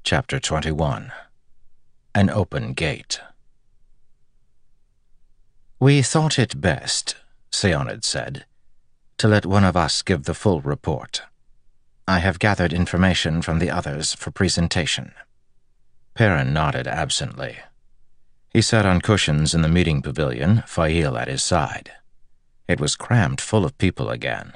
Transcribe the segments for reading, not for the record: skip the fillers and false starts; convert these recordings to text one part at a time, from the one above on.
Chapter 21. An Open Gate. "We thought it best," Seonid said, "to let one of us give the full report. I have gathered information from the others for presentation." Perrin nodded absently. He sat on cushions in the meeting pavilion, Fail at his side. It was crammed full of people again.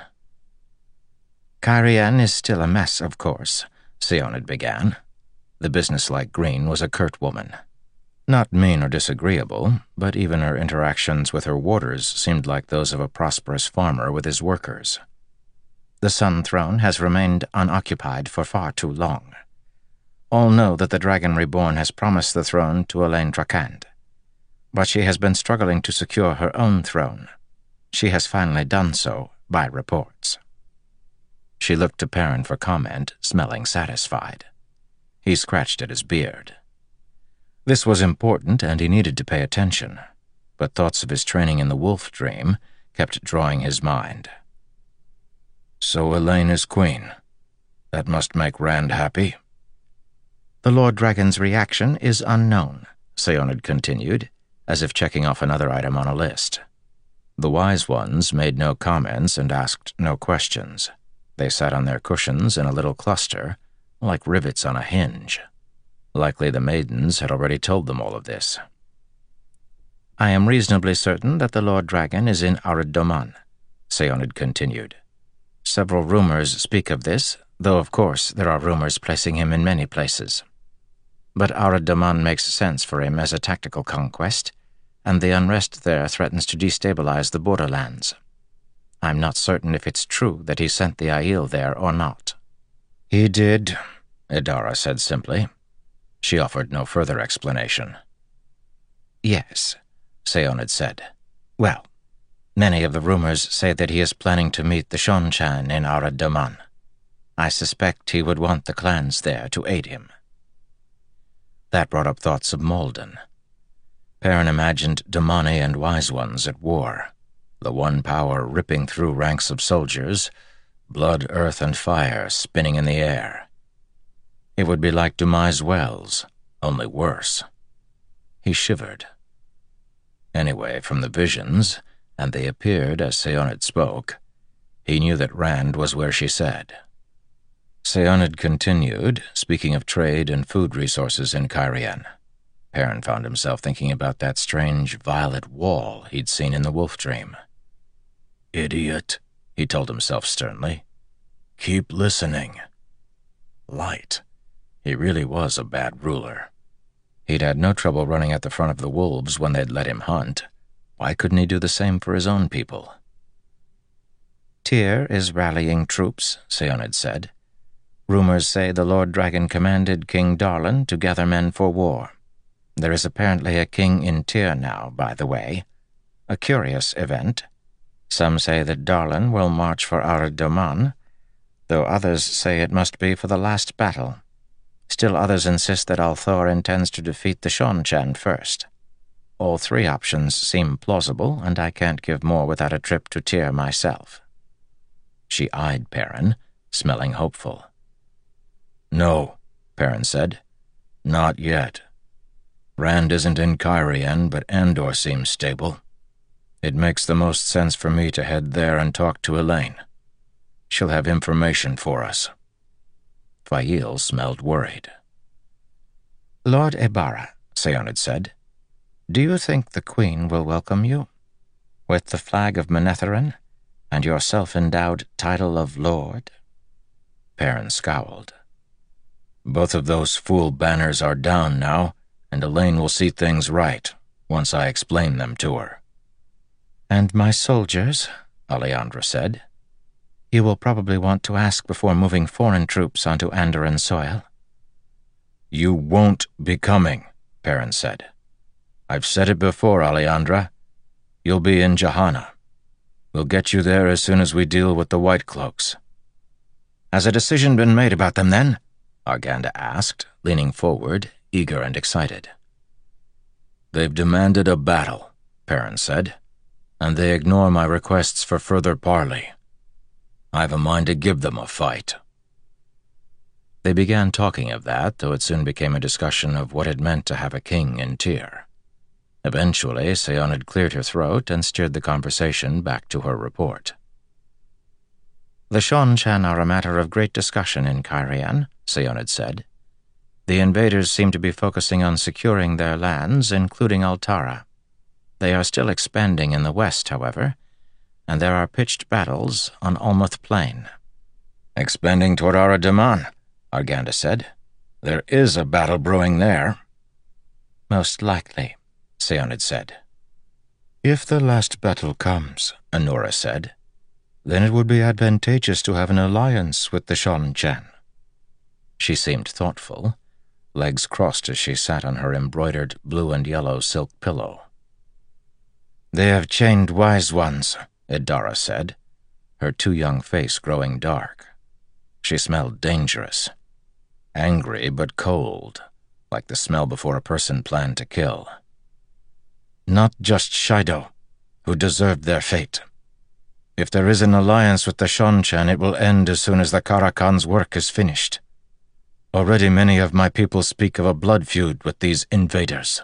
"Cairhien is still a mess, of course," Seonid began. The businesslike Green was a curt woman. Not mean or disagreeable, but even her interactions with her warders seemed like those of a prosperous farmer with his workers. "The Sun Throne has remained unoccupied for far too long. All know that the Dragon Reborn has promised the throne to Elayne Trakand, but she has been struggling to secure her own throne. She has finally done so, by reports." She looked to Perrin for comment, smelling satisfied. He scratched at his beard. This was important, and he needed to pay attention, but thoughts of his training in the Wolf Dream kept drawing his mind. "So Elayne is queen. That must make Rand happy." "The Lord Dragon's reaction is unknown," Seonid continued, as if checking off another item on a list. The Wise Ones made no comments and asked no questions. They sat on their cushions in a little cluster, like rivets on a hinge. Likely the maidens had already told them all of this. "I am reasonably certain that the Lord Dragon is in Arad Doman," Seonid continued. "Several rumors speak of this, though of course there are rumors placing him in many places. But Arad Doman makes sense for him as a tactical conquest, and the unrest there threatens to destabilize the borderlands. I'm not certain if it's true that he sent the Aiel there or not." "He did," Idara said simply. She offered no further explanation. "Yes," Seonid said. "Well, many of the rumors say that he is planning to meet the Seanchan in Arad Doman. I suspect he would want the clans there to aid him." That brought up thoughts of Malden. Perrin imagined Damani and Wise Ones at war, the one power ripping through ranks of soldiers, blood, earth, and fire spinning in the air. It would be like Dumai's Wells, only worse. He shivered. Anyway, from the visions, and they appeared as Seonid spoke, he knew that Rand was where she said. Seonid continued, speaking of trade and food resources in Cairhien. Perrin found himself thinking about that strange violet wall he'd seen in the Wolf Dream. "Idiot," he told himself sternly. "Keep listening." Light. He really was a bad ruler. He'd had no trouble running at the front of the wolves when they'd let him hunt. Why couldn't he do the same for his own people? "Tyr is rallying troops," Seonid said. "Rumors say the Lord Dragon commanded King Darlan to gather men for war. There is apparently a king in Tyr now, by the way. A curious event. Some say that Darlan will march for Arad Doman, though others say it must be for the last battle. Still others insist that Althor intends to defeat the Seanchan first. All three options seem plausible, and I can't give more without a trip to Tyr myself." She eyed Perrin, smelling hopeful. "No," Perrin said. "Not yet. Rand isn't in Cairhien, but Andor seems stable. It makes the most sense for me to head there and talk to Elayne. She'll have information for us." Fail smelled worried. "Lord Ebara," Seonid said, "do you think the Queen will welcome you? With the flag of Manetheren and your self-endowed title of Lord?" Perrin scowled. "Both of those fool banners are down now, and Elayne will see things right once I explain them to her." "And my soldiers," Alejandra said. "You will probably want to ask before moving foreign troops onto Andoran soil." "You won't be coming," Perrin said. "I've said it before, Alejandra. You'll be in Jahanna. We'll get you there as soon as we deal with the White Cloaks." "Has a decision been made about them, then?" Arganda asked, leaning forward, eager and excited. "They've demanded a battle," Perrin said, "and they ignore my requests for further parley. I've a mind to give them a fight." They began talking of that, though it soon became a discussion of what it meant to have a king in Tyr. Eventually, Seonid cleared her throat and steered the conversation back to her report. The Seonchan are a matter of great discussion in Cairhien, Seonid said. The invaders seem to be focusing on securing their lands, including Altara. They are still expanding in the west, however, and there are pitched battles on Ulmuth Plain. Expanding toward Ara-Daman, Arganda said. There is a battle brewing there. Most likely, Seonid said. If the last battle comes, Anura said, then it would be advantageous to have an alliance with the Seonchan. She seemed thoughtful, legs crossed as she sat on her embroidered blue and yellow silk pillow. They have chained wise ones, Idara said, her too young face growing dark. She smelled dangerous, angry but cold, like the smell before a person planned to kill. Not just Shaido, who deserved their fate. If there is an alliance with the Seonchan, it will end as soon as the Karakan's work is finished. Already many of my people speak of a blood feud with these invaders.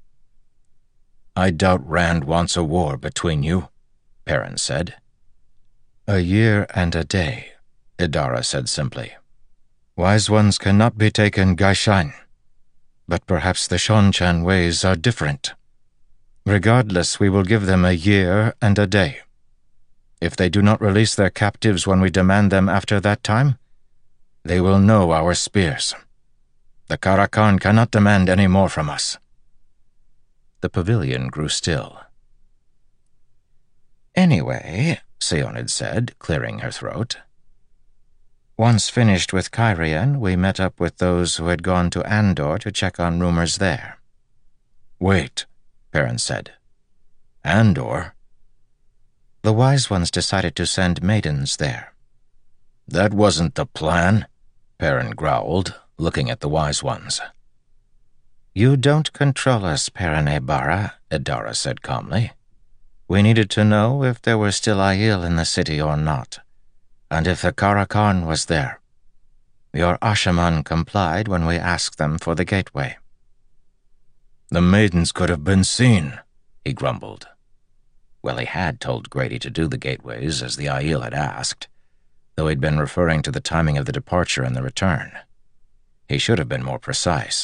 I doubt Rand wants a war between you, Perrin said. A year and a day, Idara said simply. Wise ones cannot be taken Gaishan, but perhaps the Seonchan ways are different. Regardless, we will give them a year and a day. If they do not release their captives when we demand them after that time, they will know our spears. The Karakan cannot demand any more from us. The pavilion grew still. Anyway, Seonid said, clearing her throat. Once finished with Cairhien, we met up with those who had gone to Andor to check on rumors there. Wait, Perrin said. Andor? The Wise Ones decided to send maidens there. That wasn't the plan, Perrin growled, looking at the Wise Ones. You don't control us, Perrin Ebara, Idara said calmly. We needed to know if there were still Aiel in the city or not, and if the Karakan was there. Your Ashaman complied when we asked them for the gateway. The maidens could have been seen, he grumbled. Well, he had told Grady to do the gateways as the Aiel had asked, though he'd been referring to the timing of the departure and the return. He should have been more precise.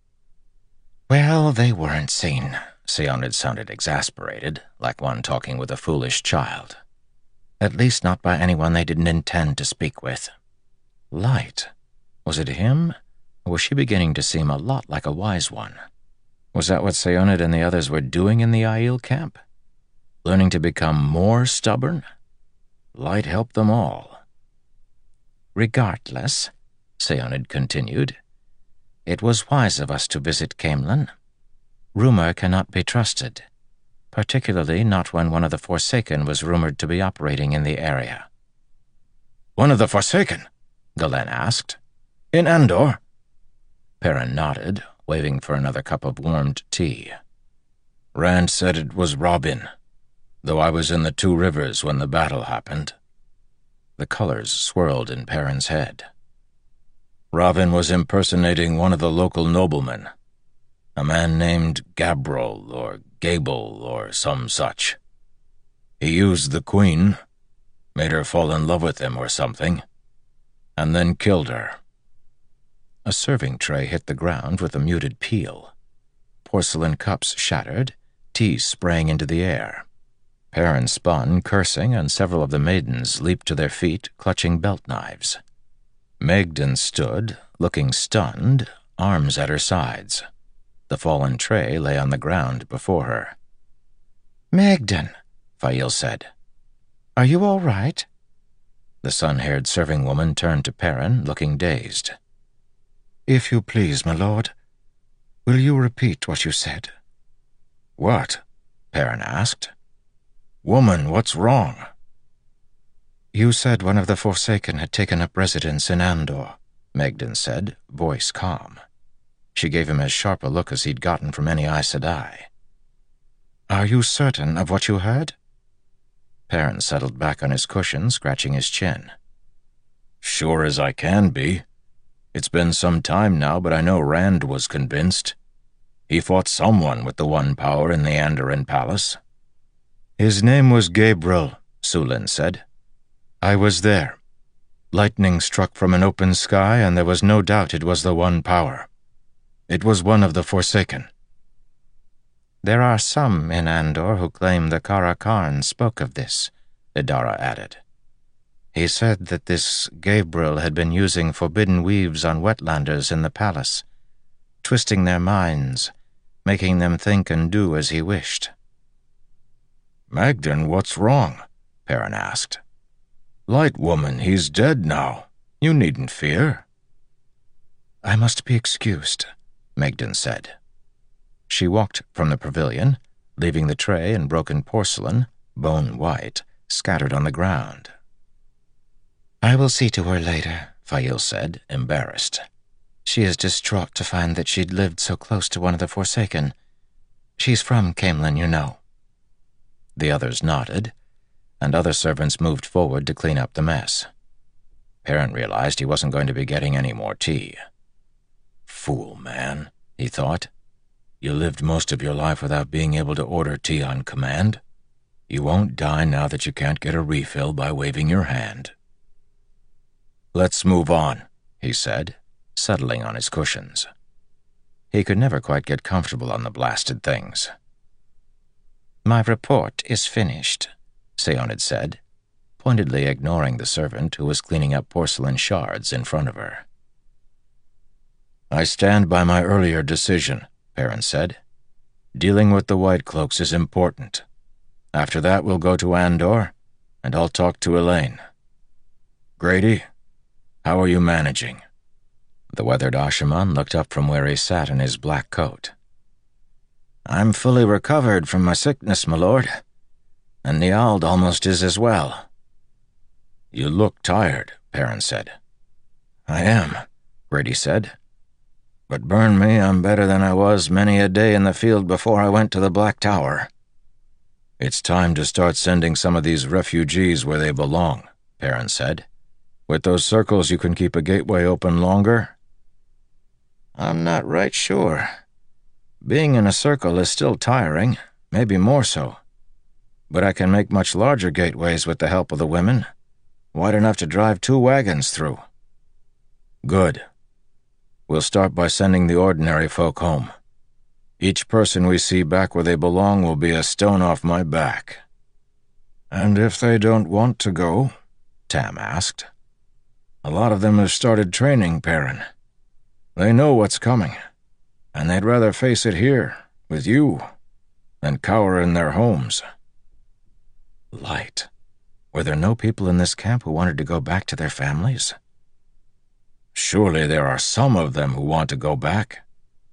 Well, they weren't seen. Seonid sounded exasperated, like one talking with a foolish child. At least not by anyone they didn't intend to speak with. Light. Was it him? Or was she beginning to seem a lot like a wise one? Was that what Seonid and the others were doing in the Aiel camp? Learning to become more stubborn? Light helped them all. Regardless, Seonid continued, it was wise of us to visit Caemlyn. Rumor cannot be trusted, particularly not when one of the Forsaken was rumored to be operating in the area. One of the Forsaken? Galen asked. In Andor? Perrin nodded, waving for another cup of warmed tea. Rand said it was Robin, though I was in the Two Rivers when the battle happened. The colors swirled in Perrin's head. Robin was impersonating one of the local noblemen, a man named Gabrol or Gable or some such. He used the queen, made her fall in love with him or something, and then killed her. A serving tray hit the ground with a muted peal. Porcelain cups shattered, tea sprang into the air. Perrin spun, cursing, and several of the maidens leaped to their feet, clutching belt knives. Megden stood, looking stunned, arms at her sides. The fallen tray lay on the ground before her. Megden, Fail said. Are you all right? The sun-haired serving woman turned to Perrin, looking dazed. If you please, my lord, will you repeat what you said? What? Perrin asked. Woman, what's wrong? You said one of the Forsaken had taken up residence in Andor, Megden said, voice calm. She gave him as sharp a look as he'd gotten from any Aes Sedai. Are you certain of what you heard? Perrin settled back on his cushion, scratching his chin. Sure as I can be. It's been some time now, but I know Rand was convinced. He fought someone with the One Power in the Andoran Palace. His name was Gabriel, Sulin said. I was there. Lightning struck from an open sky, and there was no doubt it was the One Power. It was one of the Forsaken. There are some in Andor who claim the Kara Karn spoke of this, Idara added. He said that this Gabriel had been using forbidden weaves on wetlanders in the palace, twisting their minds, making them think and do as he wished. Magdan, what's wrong? Perrin asked. Light woman, he's dead now. You needn't fear. I must be excused, Magdan said. She walked from the pavilion, leaving the tray and broken porcelain, bone white, scattered on the ground. I will see to her later, Fail said, embarrassed. She is distraught to find that she'd lived so close to one of the Forsaken. She's from Caemlyn, you know. The others nodded, and other servants moved forward to clean up the mess. Perrin realized he wasn't going to be getting any more tea. Fool, man, he thought. You lived most of your life without being able to order tea on command. You won't die now that you can't get a refill by waving your hand. Let's move on, he said, settling on his cushions. He could never quite get comfortable on the blasted things. My report is finished, Seonid said, pointedly ignoring the servant who was cleaning up porcelain shards in front of her. I stand by my earlier decision, Perrin said. Dealing with the White Cloaks is important. After that, we'll go to Andor, and I'll talk to Elaine. Grady, how are you managing? The weathered Ashaman looked up from where he sat in his black coat. I'm fully recovered from my sickness, my lord. And Niald almost is as well. You look tired, Perrin said. I am, Grady said. But burn me, I'm better than I was many a day in the field before I went to the Black Tower. It's time to start sending some of these refugees where they belong, Perrin said. With those circles, you can keep a gateway open longer? I'm not right sure. Being in a circle is still tiring, maybe more so. But I can make much larger gateways with the help of the women, wide enough to drive 2 wagons through. Good. We'll start by sending the ordinary folk home. Each person we see back where they belong will be a stone off my back. And if they don't want to go? Tam asked. A lot of them have started training, Perrin. They know what's coming, and they'd rather face it here, with you, than cower in their homes. Light. Were there no people in this camp who wanted to go back to their families? Surely there are some of them who want to go back.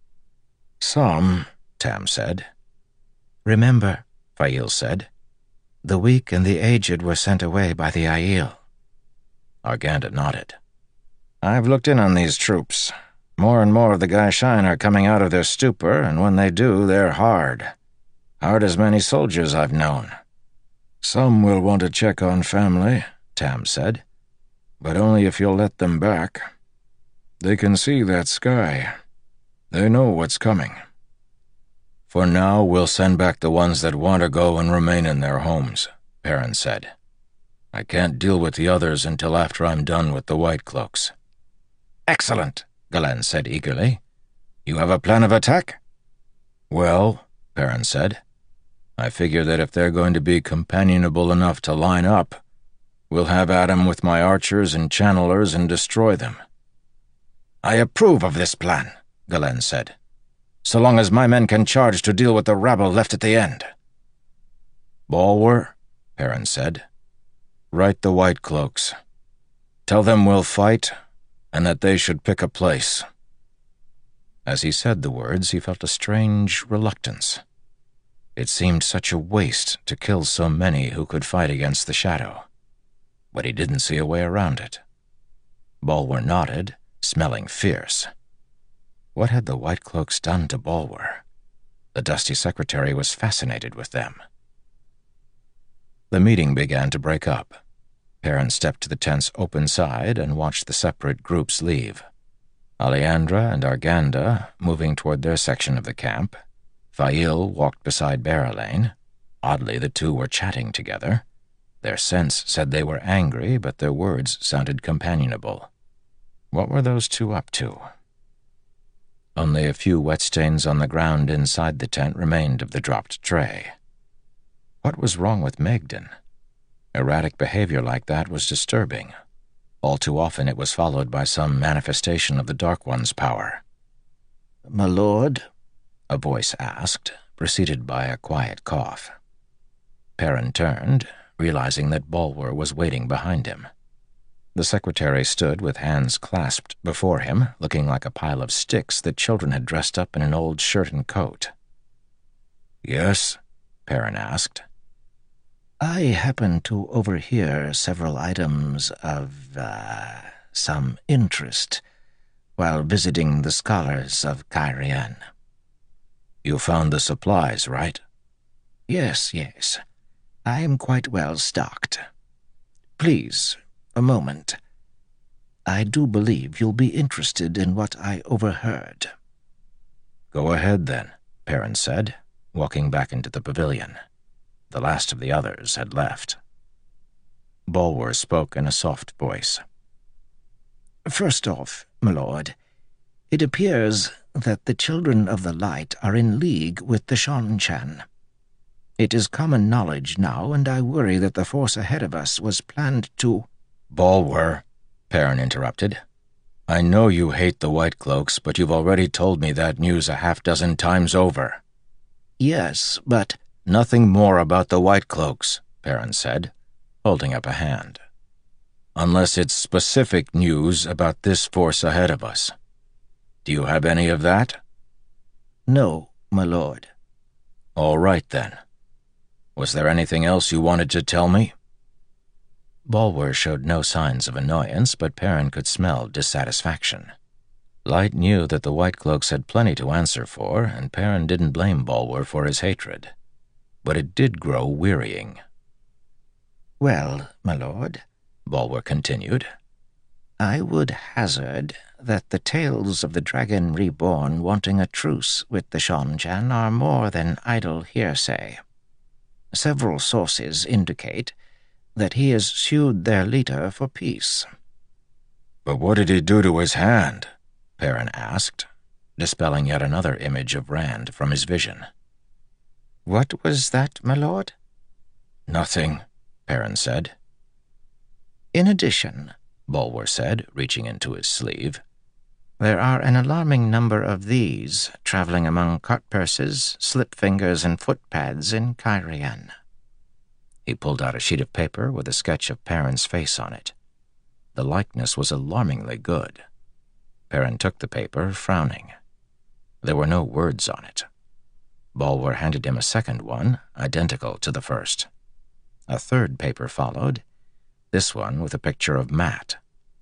Some, Tam said. Remember, Fail said, the weak and the aged were sent away by the Aiel. Arganda nodded. I've looked in on these troops. More and more of the Gaishain are coming out of their stupor, and when they do, they're hard. Hard as many soldiers I've known. Some will want to check on family, Tam said, but only if you'll let them back. They can see that sky. They know what's coming. For now, we'll send back the ones that want to go and remain in their homes, Perrin said. I can't deal with the others until after I'm done with the White Cloaks. Excellent, Galen said eagerly. You have a plan of attack? Well, Perrin said, I figure that if they're going to be companionable enough to line up, we'll have at 'em with my archers and channelers and destroy them. I approve of this plan, Galen said, so long as my men can charge to deal with the rabble left at the end. Balwer, Perrin said, write the White Cloaks. Tell them we'll fight, and that they should pick a place. As he said the words, he felt a strange reluctance. It seemed such a waste to kill so many who could fight against the Shadow. But he didn't see a way around it. Balwer nodded, smelling fierce. What had the White Cloaks done to Balwer? The dusty secretary was fascinated with them. The meeting began to break up. Perrin stepped to the tent's open side and watched the separate groups leave. Aleandra and Arganda moving toward their section of the camp. Fail walked beside Barrelane. Oddly, the two were chatting together. Their sense said they were angry, but their words sounded companionable. What were those two up to? Only a few wet stains on the ground inside the tent remained of the dropped tray. What was wrong with Megden? Erratic behavior like that was disturbing. All too often it was followed by some manifestation of the Dark One's power. "My lord?" a voice asked, preceded by a quiet cough. Perrin turned, realizing that Bulwer was waiting behind him. The secretary stood with hands clasped before him, looking like a pile of sticks that children had dressed up in an old shirt and coat. "Yes?" Perrin asked. "I happened to overhear several items of, some interest while visiting the scholars of Cairhien." "You found the supplies, right?" Yes. I am quite well stocked. Please, a moment. I do believe you'll be interested in what I overheard." "Go ahead, then," Perrin said, walking back into the pavilion. The last of the others had left. Bulwer spoke in a soft voice. "First off, my lord, it appears that the Children of the Light are in league with the Seanchan. It is common knowledge now, and I worry that the force ahead of us was planned to—" "Bulwer," Perrin interrupted. "I know you hate the White Cloaks, but you've already told me that news a half-dozen times over." "Yes, but—" "Nothing more about the White Cloaks," Perrin said, holding up a hand. "Unless it's specific news about this force ahead of us. Do you have any of that?" "No, my lord." "All right, then. Was there anything else you wanted to tell me?" Bulwer showed no signs of annoyance, but Perrin could smell dissatisfaction. Light knew that the White Cloaks had plenty to answer for, and Perrin didn't blame Bulwer for his hatred. But it did grow wearying. "Well, my lord," Bulwer continued, "I would hazard that the tales of the Dragon Reborn wanting a truce with the Seanchan are more than idle hearsay. Several sources indicate that he has sued their leader for peace." "But what did he do to his hand?" Perrin asked, dispelling yet another image of Rand from his vision. "What was that, my lord?" "Nothing," Perrin said. "In addition," Bulwer said, reaching into his sleeve, "there are an alarming number of these traveling among cart-purses, slip-fingers, and footpads in Cairhien." He pulled out a sheet of paper with a sketch of Perrin's face on it. The likeness was alarmingly good. Perrin took the paper, frowning. There were no words on it. Bulwer handed him a second one, identical to the first. A third paper followed, this one with a picture of Matt.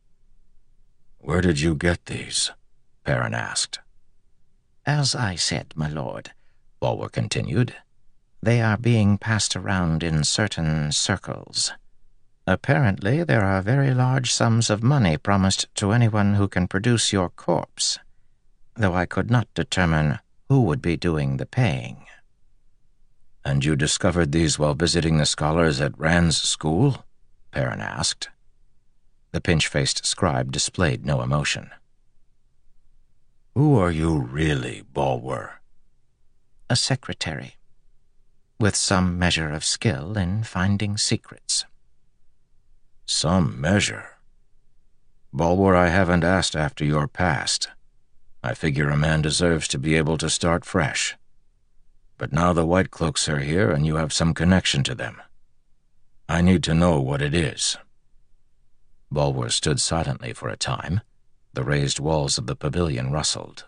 "Where did you get these?" Perrin asked. "As I said, my lord," Bulwer continued, "they are being passed around in certain circles. Apparently there are very large sums of money promised to anyone who can produce your corpse, though I could not determine who would be doing the paying." "And you discovered these while visiting the scholars at Rand's school?" Perrin asked. The pinch-faced scribe displayed no emotion. "Who are you really, Bulwer?" "A secretary, with some measure of skill in finding secrets." "Some measure? Bulwer, I haven't asked after your past. I figure a man deserves to be able to start fresh. But now the White Cloaks are here and you have some connection to them. I need to know what it is." Bulwer stood silently for a time. The raised walls of the pavilion rustled.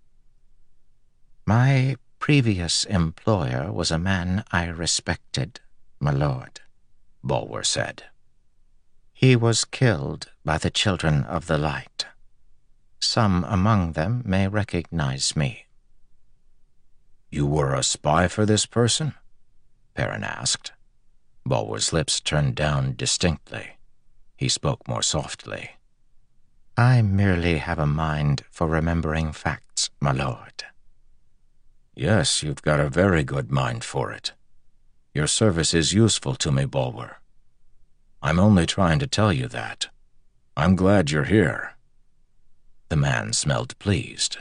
"My previous employer was a man I respected, my lord," Bulwer said. "He was killed by the Children of the Light. Some among them may recognize me." "You were a spy for this person?" Perrin asked. Bulwer's lips turned down distinctly. He spoke more softly. I merely have a mind for remembering facts, my lord. Yes, you've got a very good mind for it. Your service is useful to me, Bulwer. I'm only trying to tell you that. I'm glad you're here. The man smelled pleased.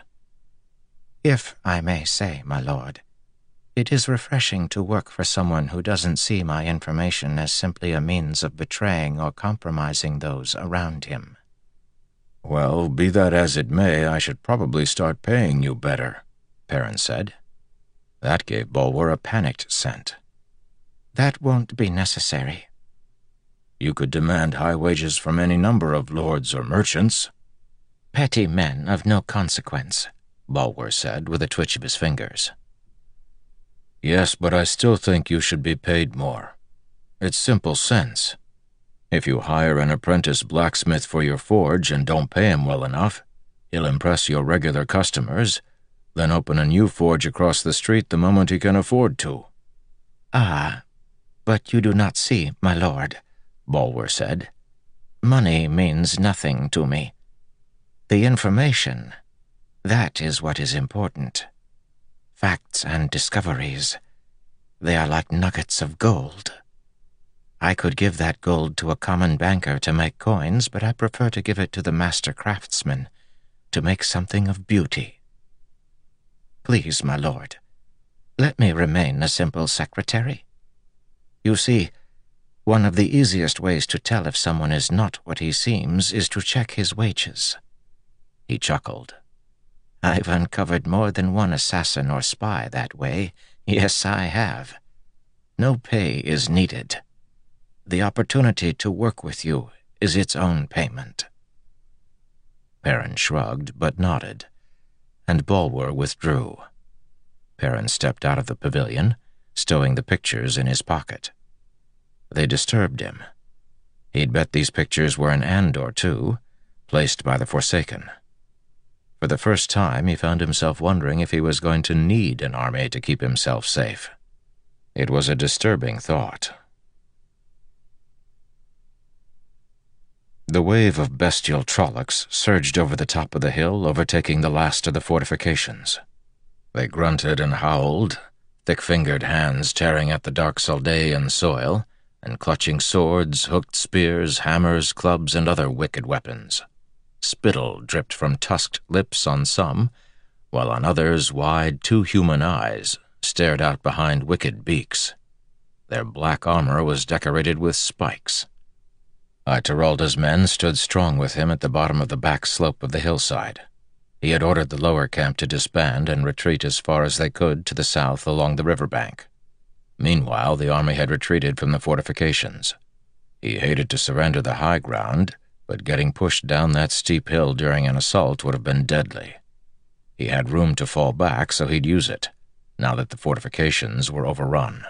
If I may say, my lord, it is refreshing to work for someone who doesn't see my information as simply a means of betraying or compromising those around him. Well, be that as it may, I should probably start paying you better, Perrin said. That gave Bulwer a panicked scent. That won't be necessary. You could demand high wages from any number of lords or merchants. Petty men of no consequence, Bulwer said with a twitch of his fingers. Yes, but I still think you should be paid more. It's simple sense. If you hire an apprentice blacksmith for your forge and don't pay him well enough, he'll impress your regular customers, then open a new forge across the street the moment he can afford to. Ah, but you do not see, my lord, Bulwer said. Money means nothing to me. The information, that is what is important. Facts and discoveries, they are like nuggets of gold. I could give that gold to a common banker to make coins, but I prefer to give it to the master craftsman to make something of beauty. Please, my lord, let me remain a simple secretary. You see, one of the easiest ways to tell if someone is not what he seems is to check his wages. He chuckled. I've uncovered more than one assassin or spy that way. Yes, I have. No pay is needed. The opportunity to work with you is its own payment. Perrin shrugged but nodded, and Bulwer withdrew. Perrin stepped out of the pavilion, stowing the pictures in his pocket. They disturbed him. He'd bet these pictures were an Andor, too, placed by the Forsaken. For the first time, he found himself wondering if he was going to need an army to keep himself safe. It was a disturbing thought. The wave of bestial Trollocs surged over the top of the hill, overtaking the last of the fortifications. They grunted and howled, thick-fingered hands tearing at the dark Saldean soil, and clutching swords, hooked spears, hammers, clubs, and other wicked weapons. Spittle dripped from tusked lips on some, while on others wide, too human eyes stared out behind wicked beaks. Their black armor was decorated with spikes. Ituralda's men stood strong with him at the bottom of the back slope of the hillside. He had ordered the lower camp to disband and retreat as far as they could to the south along the riverbank. Meanwhile, the army had retreated from the fortifications. He hated to surrender the high ground, but getting pushed down that steep hill during an assault would have been deadly. He had room to fall back, so he'd use it, now that the fortifications were overrun.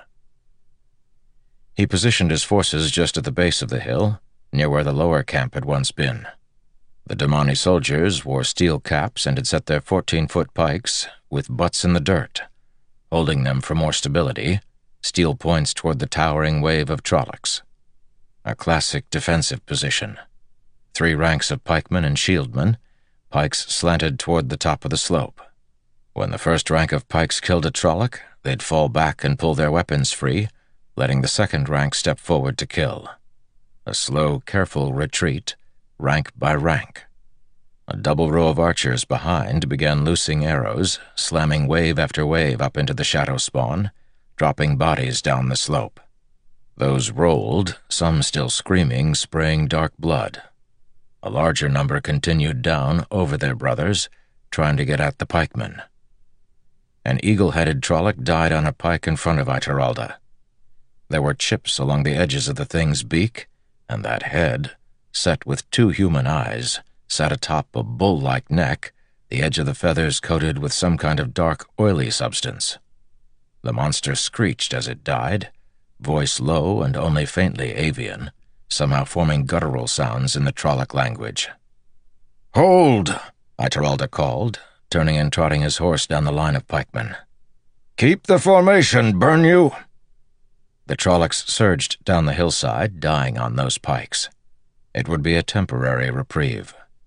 He positioned his forces just at the base of the hill, near where the lower camp had once been. The Damani soldiers wore steel caps and had set their 14-foot pikes with butts in the dirt, holding them for more stability, steel points toward the towering wave of Trollocs. A classic defensive position. 3 ranks of pikemen and shieldmen, pikes slanted toward the top of the slope. When the first rank of pikes killed a Trolloc, they'd fall back and pull their weapons free, letting the second rank step forward to kill. A slow, careful retreat, rank by rank. A double row of archers behind began loosing arrows, slamming wave after wave up into the shadow spawn, dropping bodies down the slope. Those rolled, some still screaming, spraying dark blood. A larger number continued down over their brothers, trying to get at the pikemen. An eagle-headed Trolloc died on a pike in front of Ituralda. There were chips along the edges of the thing's beak, and that head, set with 2 human eyes, sat atop a bull-like neck, the edge of the feathers coated with some kind of dark, oily substance. The monster screeched as it died, voice low and only faintly avian, somehow forming guttural sounds in the Trolloc language. "Hold!" Ituralda called, turning and trotting his horse down the line of pikemen. "Keep the formation, burn you!" The Trollocs surged down the hillside, dying on those pikes. It would be a temporary reprieve.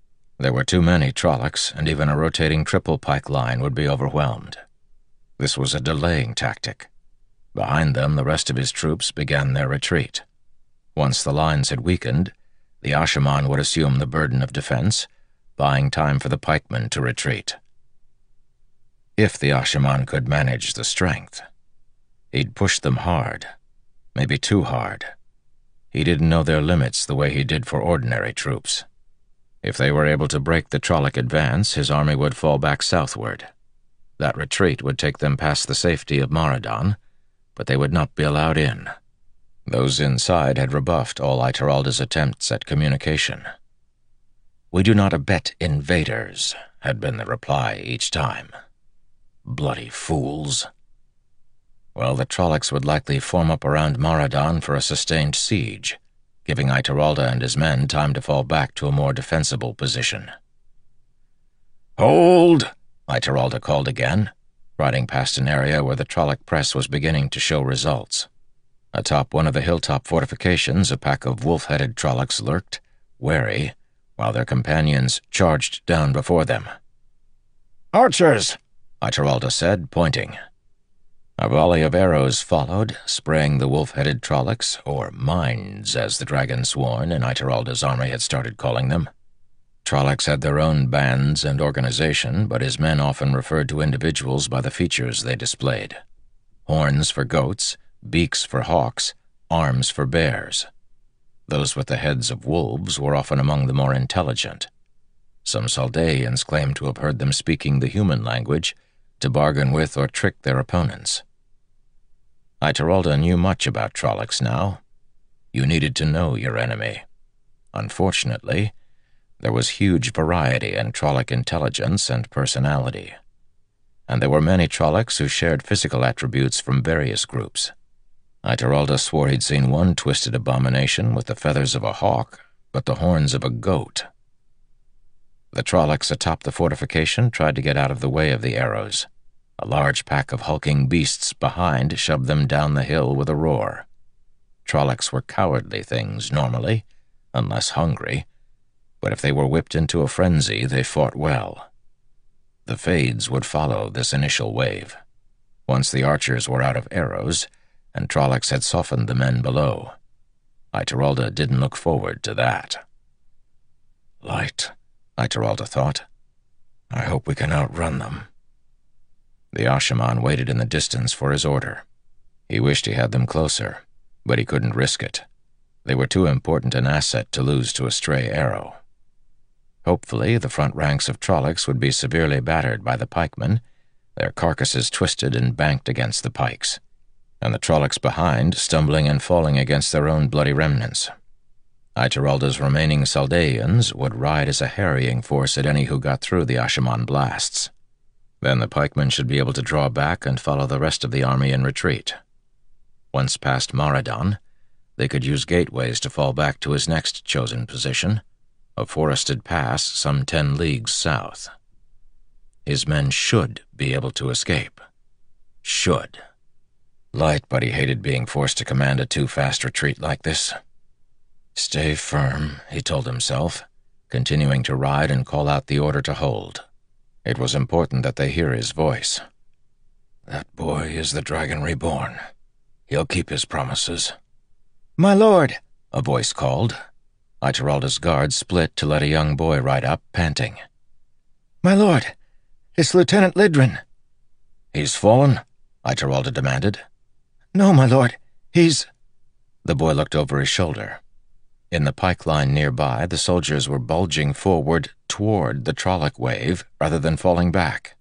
There were too many Trollocs, and even a rotating triple pike line would be overwhelmed. This was a delaying tactic. Behind them, the rest of his troops began their retreat. Once the lines had weakened, the Asha'man would assume the burden of defense, buying time for the pikemen to retreat. If the Asha'man could manage the strength, he'd push them hard, maybe too hard. He didn't know their limits the way he did for ordinary troops. If they were able to break the Trolloc advance, his army would fall back southward. That retreat would take them past the safety of Maradan, but they would not be allowed in. Those inside had rebuffed all Ituralda's attempts at communication. "We do not abet invaders," had been the reply each time. Bloody fools. Well, the Trollocs would likely form up around Maradan for a sustained siege, giving Ituralda and his men time to fall back to a more defensible position. "Hold!" Ituralda called again, riding past an area where the Trolloc press was beginning to show results. Atop one of the hilltop fortifications, a pack of wolf-headed Trollocs lurked, wary, while their companions charged down before them. "Archers!" Ituralda said, pointing. A volley of arrows followed, spraying the wolf-headed Trollocs, or minds as the Dragonsworn in Ituralda's army had started calling them. Trollocs had their own bands and organization, but his men often referred to individuals by the features they displayed. Horns for goats, beaks for hawks, arms for bears. Those with the heads of wolves were often among the more intelligent. Some Saldaeans claimed to have heard them speaking the human language to bargain with or trick their opponents. Ituralda knew much about Trollocs now. You needed to know your enemy. Unfortunately, there was huge variety in Trolloc intelligence and personality, and there were many Trollocs who shared physical attributes from various groups. Ituralda swore he'd seen one twisted abomination with the feathers of a hawk, but the horns of a goat. The Trollocs atop the fortification tried to get out of the way of the arrows. A large pack of hulking beasts behind shoved them down the hill with a roar. Trollocs were cowardly things normally, unless hungry, but if they were whipped into a frenzy, they fought well. The Fades would follow this initial wave. Once the archers were out of arrows, and Trollocs had softened the men below. Ituralda didn't look forward to that. "Light," Ituralda thought. "I hope we can outrun them." The Asha'man waited in the distance for his order. He wished he had them closer, but he couldn't risk it. They were too important an asset to lose to a stray arrow. Hopefully, the front ranks of Trollocs would be severely battered by the pikemen, their carcasses twisted and banked against the pikes, and the Trollocs behind stumbling and falling against their own bloody remnants. Ituralda's remaining Saldaeans would ride as a harrying force at any who got through the Asha'man blasts. Then the pikemen should be able to draw back and follow the rest of the army in retreat. Once past Maradan, they could use gateways to fall back to his next chosen position, a forested pass some 10 leagues south. His men should be able to escape. Should. Light, but he hated being forced to command a too-fast retreat like this. "Stay firm," he told himself, continuing to ride and call out the order to hold. It was important that they hear his voice. "That boy is the Dragon Reborn. He'll keep his promises." "My lord," a voice called. Ituralda's guard split to let a young boy ride up, panting. "My lord, it's Lieutenant Lidrin." "He's fallen?" Ituralda demanded. "No, my lord, he's—" The boy looked over his shoulder. In the pike line nearby, the soldiers were bulging forward toward the Trolloc wave rather than falling back.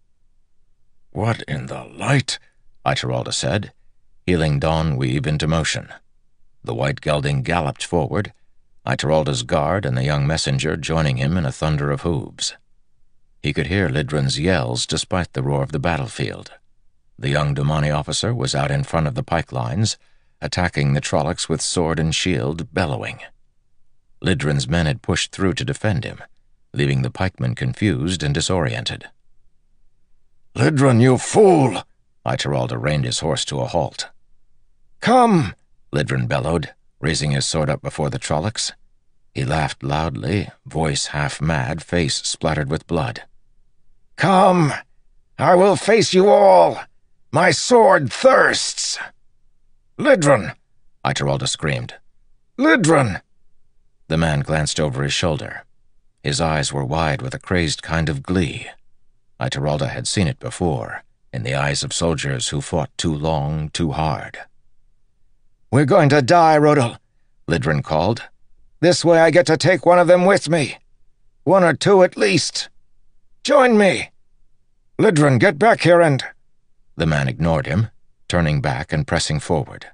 "What in the light?" Ituralda said, heeling Dawn Weave into motion. The white gelding galloped forward, Ituralda's guard and the young messenger joining him in a thunder of hooves. He could hear Lidrin's yells despite the roar of the battlefield. The young Domani officer was out in front of the pike lines, attacking the Trollocs with sword and shield, bellowing. Lidrin's men had pushed through to defend him, leaving the pikemen confused and disoriented. "Lidrin, you fool!" Ituralda reined his horse to a halt. "Come!" Lidrin bellowed, raising his sword up before the Trollocs. He laughed loudly, voice half mad, face splattered with blood. "Come! I will face you all! My sword thirsts!" "Lidrun!" Ituralde screamed. "Lidrun!" The man glanced over his shoulder. His eyes were wide with a crazed kind of glee. Ituralde had seen it before, in the eyes of soldiers who fought too long, too hard. "We're going to die, Rodel," Lidrun called. "This way I get to take one of them with me. One or two at least. Join me. Lidrun, get back here and—" The man ignored him, turning back and pressing forward.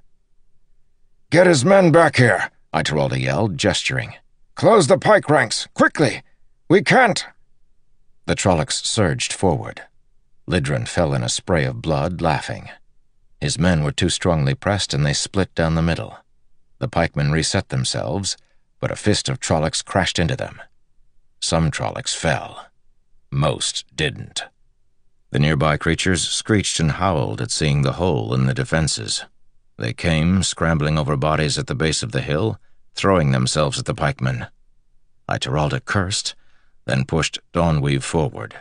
"Get his men back here," Ituralde yelled, gesturing. "Close the pike ranks, quickly! We can't—" The Trollocs surged forward. Lidrun fell in a spray of blood, laughing. His men were too strongly pressed, and they split down the middle. The pikemen reset themselves, but a fist of Trollocs crashed into them. Some Trollocs fell. Most didn't. The nearby creatures screeched and howled at seeing the hole in the defenses. They came, scrambling over bodies at the base of the hill, throwing themselves at the pikemen. Ituralde cursed, then pushed Dawnweave forward.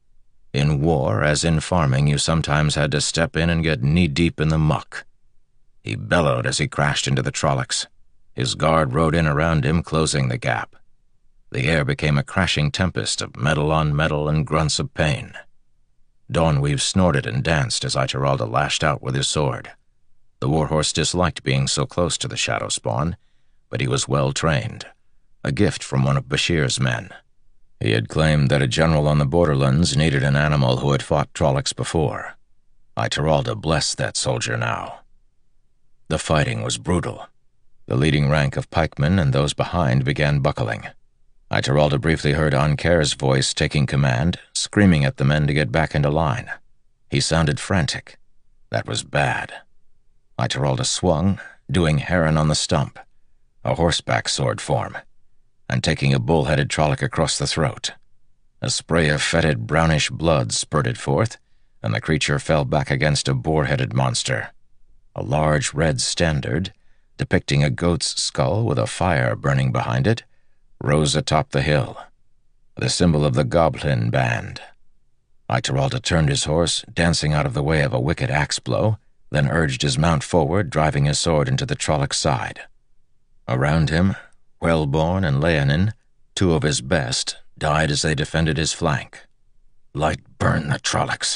In war, as in farming, you sometimes had to step in and get knee-deep in the muck. He bellowed as he crashed into the Trollocs. His guard rode in around him, closing the gap. The air became a crashing tempest of metal on metal and grunts of pain. Dawnweave snorted and danced as Ituralde lashed out with his sword. The warhorse disliked being so close to the shadow spawn, but he was well trained, a gift from one of Bashir's men. He had claimed that a general on the borderlands needed an animal who had fought Trollocs before. Ituralde blessed that soldier now. The fighting was brutal. The leading rank of pikemen and those behind began buckling. Ituralde briefly heard Anker's voice taking command, screaming at the men to get back into line. He sounded frantic. That was bad. Ituralde swung, doing Heron on the stump, a horseback sword form, and taking a bull-headed Trolloc across the throat. A spray of fetid brownish blood spurted forth, and the creature fell back against a boar-headed monster. A large red standard, depicting a goat's skull with a fire burning behind it, rose atop the hill, the symbol of the Goblin Band. Ituralde turned his horse, dancing out of the way of a wicked axe blow, then urged his mount forward, driving his sword into the Trolloc's side. Around him, Wellborn and Leonin, two of his best, died as they defended his flank. Light burned the Trollocs.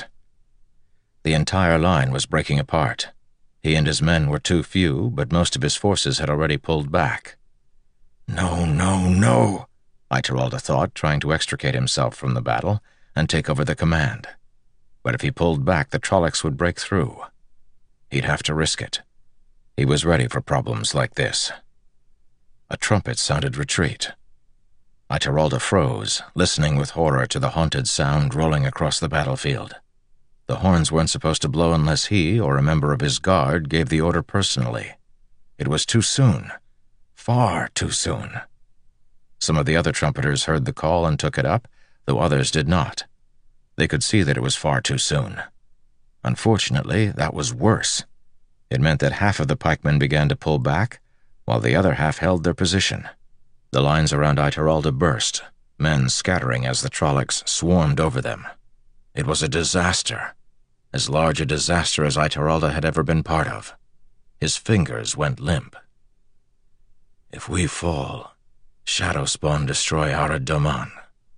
The entire line was breaking apart. He and his men were too few, but most of his forces had already pulled back. No, no, no, Ituralde thought, trying to extricate himself from the battle and take over the command. But if he pulled back, the Trollocs would break through. He'd have to risk it. He was ready for problems like this. A trumpet sounded retreat. Ituralde froze, listening with horror to the haunted sound rolling across the battlefield. The horns weren't supposed to blow unless he or a member of his guard gave the order personally. It was too soon. Far too soon. Some of the other trumpeters heard the call and took it up, though others did not. They could see that it was far too soon. Unfortunately, that was worse. It meant that half of the pikemen began to pull back, while the other half held their position. The lines around Ituralde burst, men scattering as the Trollocs swarmed over them. It was a disaster, as large a disaster as Ituralde had ever been part of. His fingers went limp. If we fall, Shadowspawn destroy Arad Doman.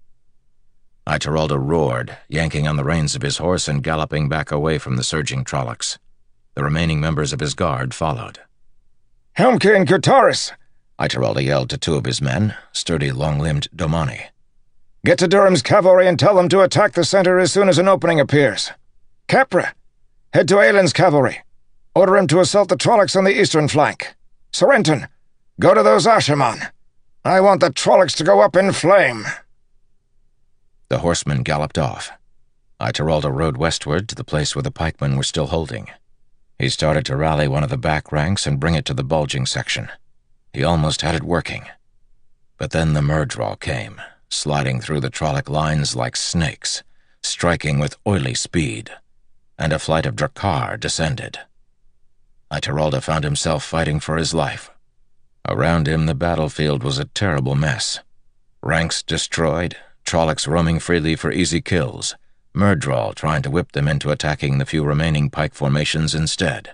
Ituralde roared, yanking on the reins of his horse and galloping back away from the surging Trollocs. The remaining members of his guard followed. "Helmke and Gutaris!" Ituralde yelled to two of his men, sturdy, long-limbed Domani. "Get to Durham's cavalry and tell them to attack the center as soon as an opening appears. Capra, head to Aelin's cavalry. Order him to assault the Trollocs on the eastern flank. Sorrenton, go to those Asherman. I want the Trollocs to go up in flame." The horsemen galloped off. Ituralde rode westward to the place where the pikemen were still holding. He started to rally one of the back ranks and bring it to the bulging section. He almost had it working. But then the Murdral came, sliding through the Trolloc lines like snakes, striking with oily speed, and a flight of Drakkar descended. Ituralde found himself fighting for his life. Around him, the battlefield was a terrible mess. Ranks destroyed, Trollocs roaming freely for easy kills, Myrddraal trying to whip them into attacking the few remaining pike formations instead.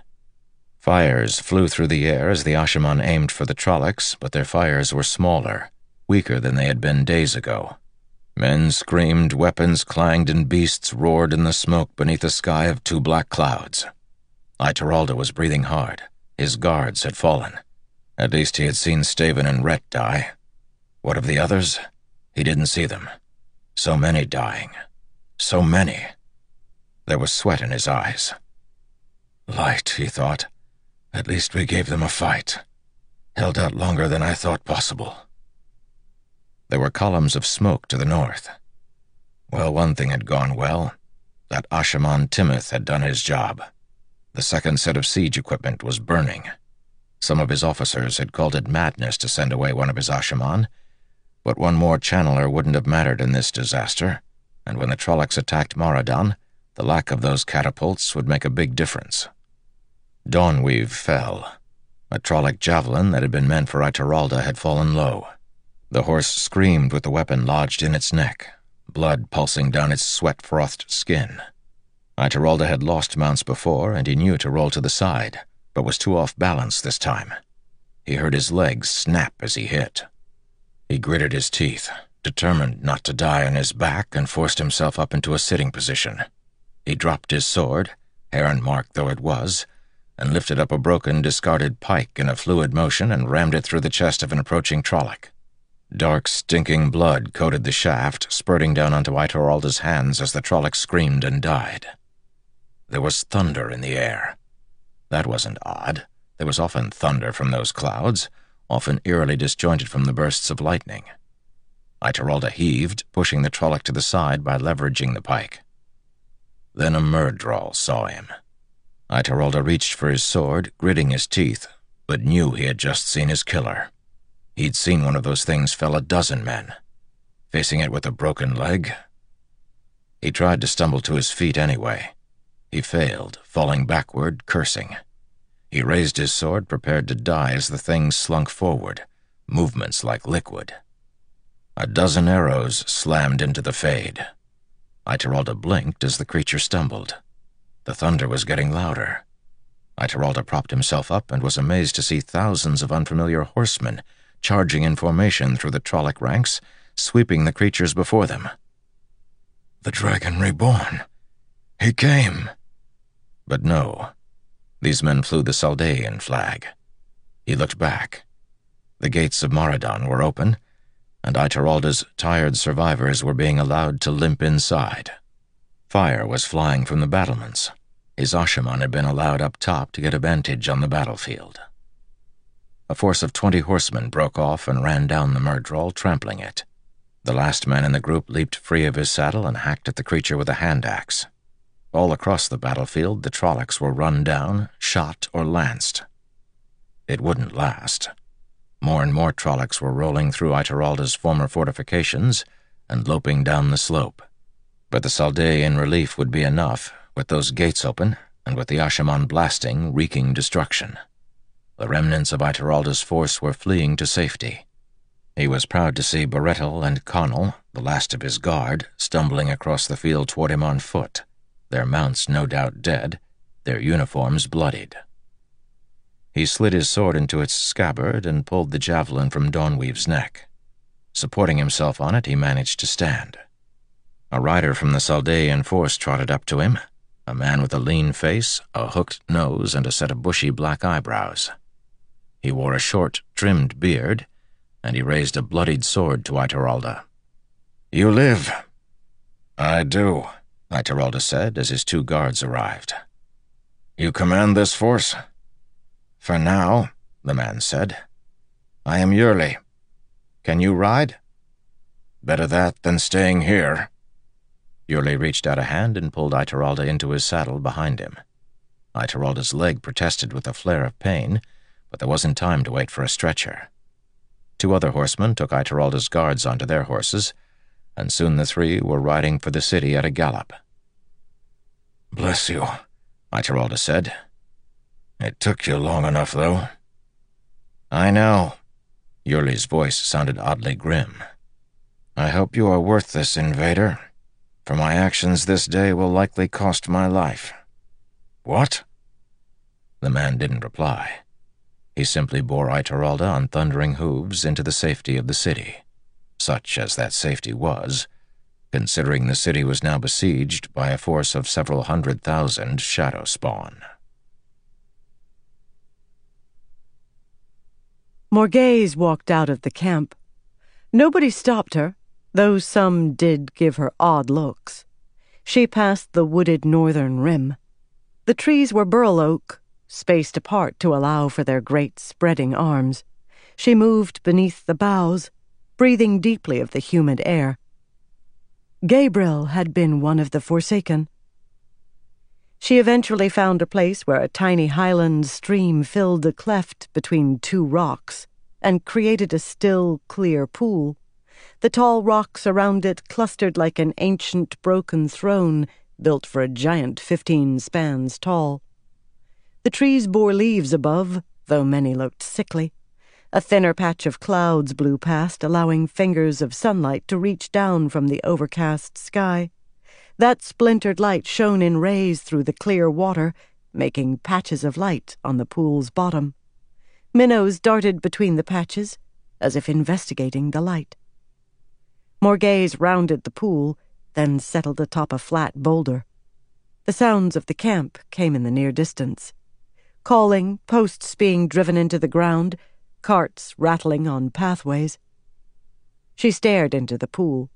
Fires flew through the air as the Asha'man aimed for the Trollocs, but their fires were smaller, weaker than they had been days ago. Men screamed, weapons clanged, and beasts roared in the smoke beneath a sky of 2 black clouds. Aitoralda was breathing hard. His guards had fallen. At least he had seen Staven and Rhett die. What of the others? He didn't see them. So many dying. So many. There was sweat in his eyes. Light, he thought. At least we gave them a fight. Held out longer than I thought possible. There were columns of smoke to the north. Well, one thing had gone well. That Asha'man Timoth had done his job. The second set of siege equipment was burning. Some of his officers had called it madness to send away one of his Asha'man, but one more channeler wouldn't have mattered in this disaster, and when the Trollocs attacked Maradan, the lack of those catapults would make a big difference. Dawnweave fell. A Trolloc javelin that had been meant for Aitoralda had fallen low. The horse screamed with the weapon lodged in its neck, blood pulsing down its sweat-frothed skin. Aitoralda had lost mounts before, and he knew to roll to the side, but was too off balance this time. He heard his legs snap as he hit. He gritted his teeth, determined not to die on his back, and forced himself up into a sitting position. He dropped his sword, heron-marked though it was, and lifted up a broken, discarded pike in a fluid motion and rammed it through the chest of an approaching Trolloc. Dark, stinking blood coated the shaft, spurting down onto Aitoralda's hands as the Trolloc screamed and died. There was thunder in the air. That wasn't odd. There was often thunder from those clouds, often eerily disjointed from the bursts of lightning. Aitoralda heaved, pushing the Trolloc to the side by leveraging the pike. Then a Myrddraal saw him. Aitoralda reached for his sword, gritting his teeth, but knew he had just seen his killer. He'd seen one of those things fell a dozen men. Facing it with a broken leg? He tried to stumble to his feet anyway. He failed, falling backward, cursing. He raised his sword, prepared to die as the thing slunk forward, movements like liquid. A dozen arrows slammed into the fade. Aitoralda blinked as the creature stumbled. The thunder was getting louder. Aitoralda propped himself up and was amazed to see thousands of unfamiliar horsemen charging in formation through the Trolloc ranks, sweeping the creatures before them. The dragon reborn. He came. But no. These men flew the Saldaean flag. He looked back. The gates of Maradan were open, and Aitoralda's tired survivors were being allowed to limp inside. Fire was flying from the battlements. His Asha'man had been allowed up top to get a vantage on the battlefield. A force of 20 horsemen broke off and ran down the Myrddraal, trampling it. The last man in the group leaped free of his saddle and hacked at the creature with a hand-axe. All across the battlefield, the Trollocs were run down, shot, or lanced. It wouldn't last. More and more Trollocs were rolling through Aitoralda's former fortifications and loping down the slope. But the Saldaean relief would be enough, with those gates open and with the Asha'man blasting, wreaking destruction. The remnants of Aitoralda's force were fleeing to safety. He was proud to see Berettel and Connell, the last of his guard, stumbling across the field toward him on foot, their mounts no doubt dead, their uniforms bloodied. He slid his sword into its scabbard and pulled the javelin from Dawnweave's neck. Supporting himself on it, he managed to stand. A rider from the Saldaean force trotted up to him, a man with a lean face, a hooked nose, and a set of bushy black eyebrows. He wore a short, trimmed beard, and he raised a bloodied sword to Aitoralda. "You live." "I do," Aitoralda said as his 2 guards arrived. "You command this force?" "For now," the man said. "I am Yurli. Can you ride?" "Better that than staying here." Yurli reached out a hand and pulled Aitoralda into his saddle behind him. Aitoralda's leg protested with a flare of pain, but there wasn't time to wait for a stretcher. 2 other horsemen took Aitoralda's guards onto their horses, and soon the 3 were riding for the city at a gallop. "Bless you," Aitoralda said. "It took you long enough, though." I know. Yurli's voice sounded oddly grim. I hope you are worth this, invader, for my actions this day will likely cost my life. What? The man didn't reply. He simply bore Ituralde on thundering hooves into the safety of the city, such as that safety was, considering the city was now besieged by a force of several 100,000 shadow spawn. Morghese walked out of the camp. Nobody stopped her, though some did give her odd looks. She passed the wooded northern rim. The trees were burl oak, spaced apart to allow for their great spreading arms. She moved beneath the boughs, breathing deeply of the humid air. Gabriel had been one of the Forsaken. She eventually found a place where a tiny highland stream filled a cleft between two rocks and created a still, clear pool. The tall rocks around it clustered like an ancient broken throne built for a giant 15 spans tall. The trees bore leaves above, though many looked sickly. A thinner patch of clouds blew past, allowing fingers of sunlight to reach down from the overcast sky. That splintered light shone in rays through the clear water, making patches of light on the pool's bottom. Minnows darted between the patches, as if investigating the light. Morghese rounded the pool, then settled atop a flat boulder. The sounds of the camp came in the near distance. Calling, posts being driven into the ground, carts rattling on pathways. She stared into the pool.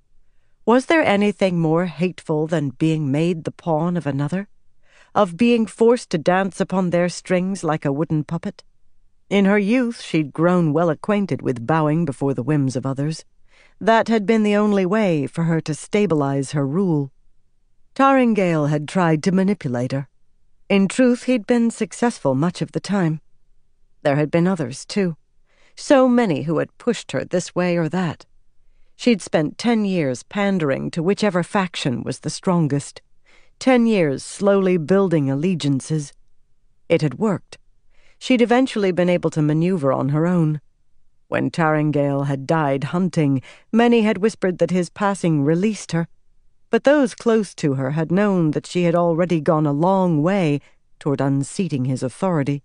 Was there anything more hateful than being made the pawn of another? Of being forced to dance upon their strings like a wooden puppet? In her youth she'd grown well acquainted with bowing before the whims of others. That had been the only way for her to stabilize her rule. Taringale had tried to manipulate her. In truth, he'd been successful much of the time. There had been others, too. So many who had pushed her this way or that. She'd spent 10 years pandering to whichever faction was the strongest. 10 years slowly building allegiances. It had worked. She'd eventually been able to maneuver on her own. When Taringale had died hunting, many had whispered that his passing released her. But those close to her had known that she had already gone a long way toward unseating his authority.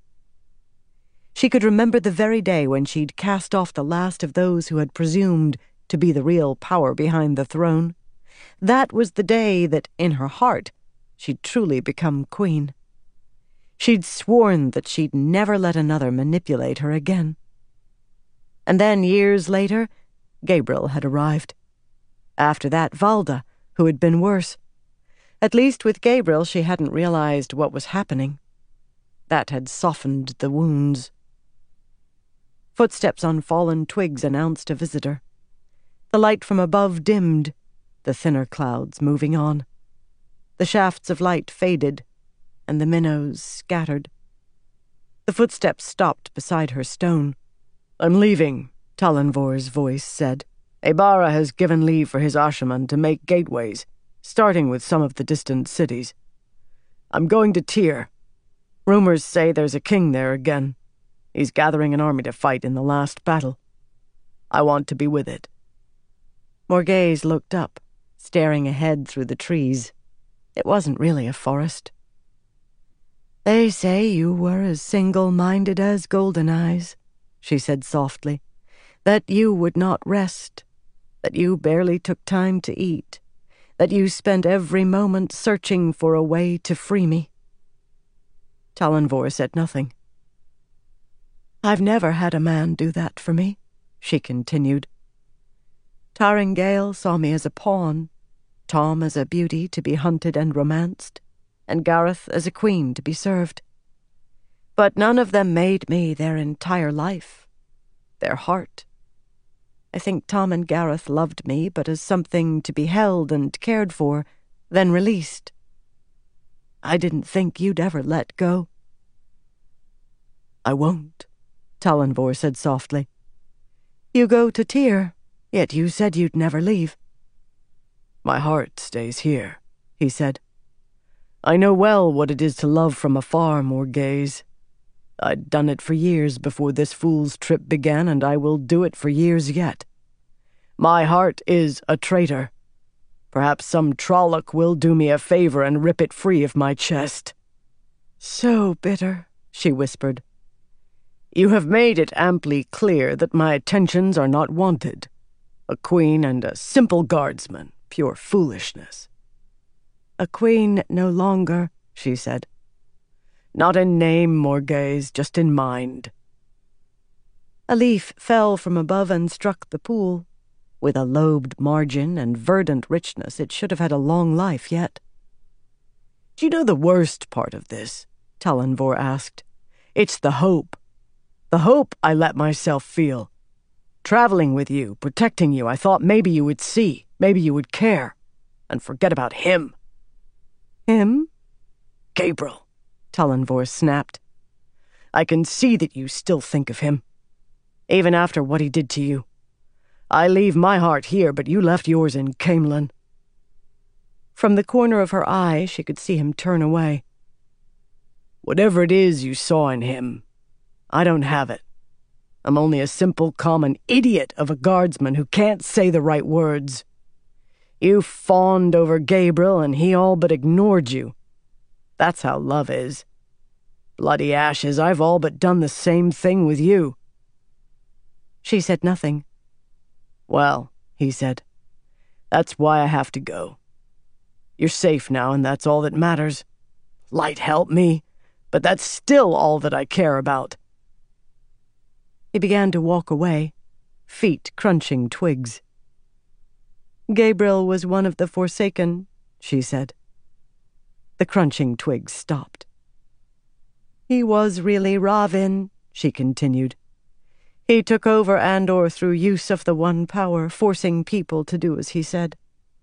She could remember the very day when she'd cast off the last of those who had presumed to be the real power behind the throne. That was the day that, in her heart, she'd truly become queen. She'd sworn that she'd never let another manipulate her again. And then, years later, Gabriel had arrived. After that, Valda, who had been worse. At least with Gabriel she hadn't realized what was happening. That had softened the wounds. Footsteps on fallen twigs announced a visitor. The light from above dimmed, the thinner clouds moving on. The shafts of light faded, and the minnows scattered. The footsteps stopped beside her stone. "I'm leaving," Talonvor's voice said. "Aybara has given leave for his Ashaman to make gateways, starting with some of the distant cities. I'm going to Tyr. Rumors say there's a king there again. He's gathering an army to fight in the last battle. I want to be with it." Morghese looked up, staring ahead through the trees. It wasn't really a forest. "They say you were as single-minded as Golden Eyes," she said softly. "That you would not rest, that you barely took time to eat, that you spent every moment searching for a way to free me." Talonvor said nothing. "I've never had a man do that for me," she continued. "Taringale saw me as a pawn, Tom as a beauty to be hunted and romanced, and Gareth as a queen to be served. But none of them made me their entire life, their heart. I think Tom and Gareth loved me but as something to be held and cared for, then released. I didn't think you'd ever let go." "I won't," Talonvor said softly. "You go to Tyr, yet you said you'd never leave." "My heart stays here," he said. "I know well what it is to love from afar, Morghese. I'd done it for years before this fool's trip began, and I will do it for years yet. My heart is a traitor. Perhaps some Trolloc will do me a favor and rip it free of my chest." "So bitter," she whispered. "You have made it amply clear that my attentions are not wanted. A queen and a simple guardsman, pure foolishness." "A queen no longer," she said. "Not in name, Morghese, just in mind." A leaf fell from above and struck the pool. With a lobed margin and verdant richness, it should have had a long life yet. "Do you know the worst part of this?" Talonvor asked. "It's the hope. The hope I let myself feel. Traveling with you, protecting you, I thought maybe you would see, maybe you would care, and forget about him." "Him?" "Gaebril," Talonvor snapped. "I can see that you still think of him, even after what he did to you. I leave my heart here, but you left yours in Caemlyn." From the corner of her eye, she could see him turn away. "Whatever it is you saw in him, I don't have it. I'm only a simple, common idiot of a guardsman who can't say the right words. You fawned over Gaebril, and he all but ignored you. That's how love is. Bloody ashes, I've all but done the same thing with you." She said nothing. "Well," he said, "that's why I have to go. You're safe now, and that's all that matters. Light help me, but that's still all that I care about." He began to walk away, feet crunching twigs. "Gaebril was one of the Forsaken," she said. The crunching twigs stopped. "He was really Ravin," she continued. "He took over Andor through use of the One Power, forcing people to do as he said."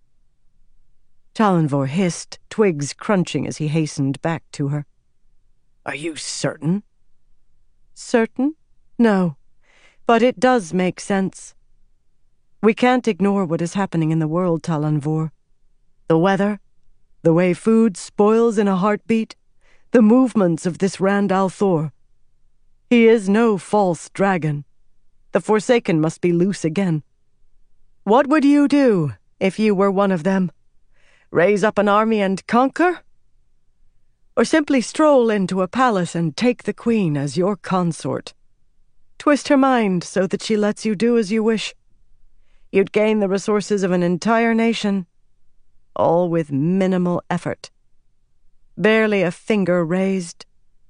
Talonvor hissed, twigs crunching as he hastened back to her. "Are you certain?" "Certain? No. But it does make sense. We can't ignore what is happening in the world, Talonvor. The weather, the way food spoils in a heartbeat, the movements of this Rand al'Thor. He is no false dragon. The Forsaken must be loose again. What would you do if you were one of them? Raise up an army and conquer? Or simply stroll into a palace and take the queen as your consort? Twist her mind so that she lets you do as you wish. You'd gain the resources of an entire nation, all with minimal effort. Barely a finger raised."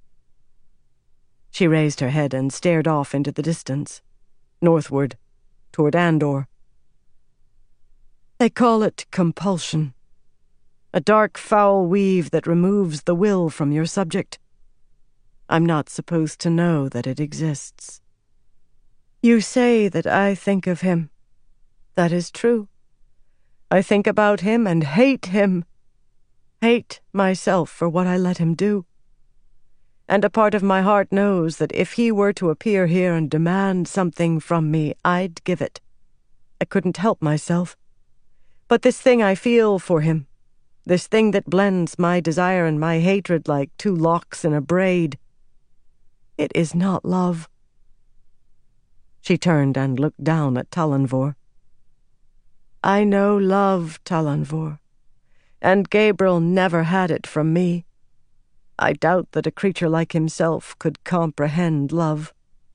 She raised her head and stared off into the distance, northward, toward Andor. "They call it compulsion. A dark, foul weave that removes the will from your subject. I'm not supposed to know that it exists. You say that I think of him. That is true. I think about him and hate him. Hate myself for what I let him do. And a part of my heart knows that if he were to appear here and demand something from me, I'd give it. I couldn't help myself. But this thing I feel for him, this thing that blends my desire and my hatred like two locks in a braid, it is not love." She turned and looked down at Talonvor. "I know love, Talonvor, and Gaebril never had it from me. I doubt that a creature like himself could comprehend love."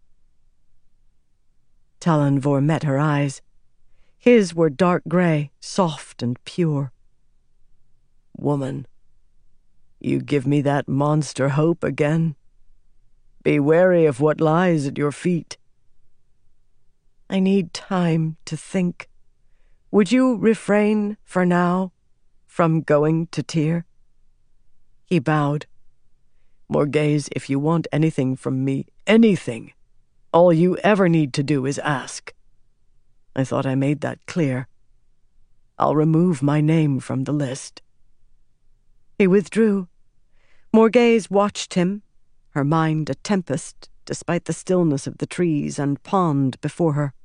Talonvor met her eyes. His were dark gray, soft and pure. "Woman, you give me that monster hope again. Be wary of what lies at your feet." "I need time to think. Would you refrain, for now, from going to Tyr?" He bowed. "Morghese, if you want anything from me, anything, all you ever need to do is ask. I thought I made that clear. I'll remove my name from the list." He withdrew. Morghese watched him, her mind a tempest, despite the stillness of the trees and pond before her.